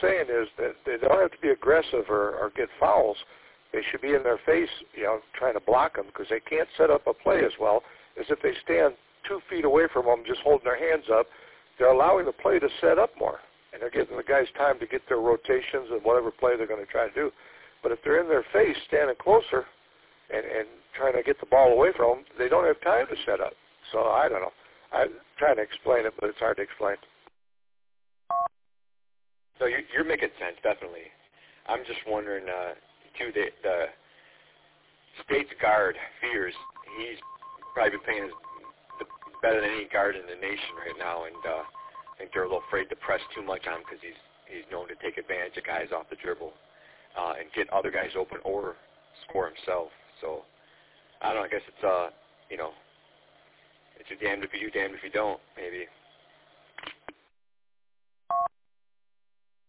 saying is that they don't have to be aggressive or get fouls. They should be in their face, trying to block them, because they can't set up a play as well as if they stand 2 feet away from them just holding their hands up. They're allowing the play to set up more, and they're giving the guys time to get their rotations and whatever play they're going to try to do. But if they're in their face, standing closer and trying to get the ball away from them, they don't have time to set up. So I don't know. I'm trying to explain it, but it's hard to explain. So you're making sense, definitely. I'm just wondering, too, the State's guard, Fears, he's probably been playing better than any guard in the nation right now, and I think they're a little afraid to press too much on him because he's known to take advantage of guys off the dribble and get other guys open or score himself. So I don't know. I guess it's it's you're damned if you do, damned if you don't, maybe.